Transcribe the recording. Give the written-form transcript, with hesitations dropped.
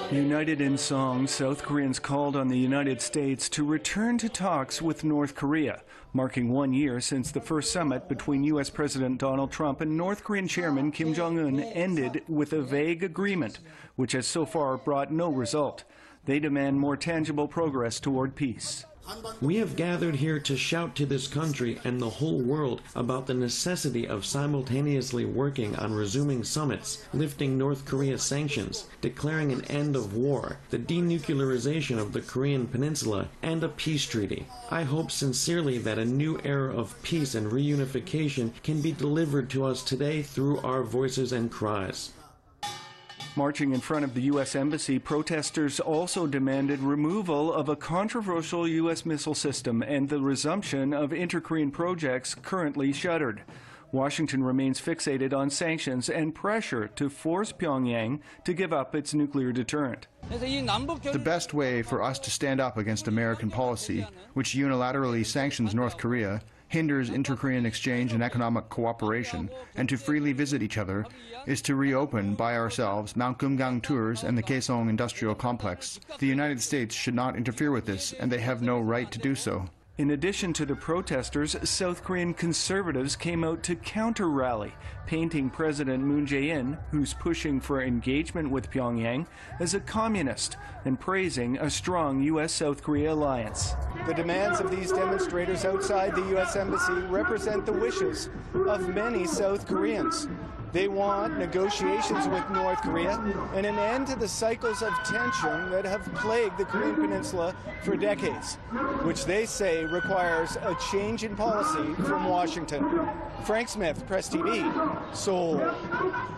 United in song, South Koreans called on the United States to return to talks with North Korea, marking 1 year since the first summit between U.S. President Donald Trump and North Korean Chairman Kim Jong-un ended with a vague agreement, which has so far brought no result. They demand more tangible progress toward peace. We have gathered here to shout to this country and the whole world about the necessity of simultaneously working on resuming summits, lifting North Korea's sanctions, declaring an end of war, the denuclearization of the Korean Peninsula, and a peace treaty. I hope sincerely that a new era of peace and reunification can be delivered to us today through our voices and cries. Marching in front of the U.S. Embassy, protesters also demanded removal of a controversial U.S. missile system and the resumption of inter-Korean projects currently shuttered. Washington remains fixated on sanctions and pressure to force Pyongyang to give up its nuclear deterrent. The best way for us to stand up against American policy, which unilaterally sanctions North Korea, hinders inter-Korean exchange and economic cooperation, and to freely visit each other, is to reopen by ourselves Mount Kumgang tours and the Kaesong Industrial Complex. The United States should not interfere with this, and they have no right to do so. In addition to the protesters, South Korean conservatives came out to counter-rally, painting President Moon Jae-in, who's pushing for engagement with Pyongyang, as a communist and praising a strong U.S.-South Korea alliance. The demands of these demonstrators outside the U.S. Embassy represent the wishes of many South Koreans. They want negotiations with North Korea and an end to the cycles of tension that have plagued the Korean Peninsula for decades, which they say requires a change in policy from Washington. Frank Smith, Press TV, Seoul.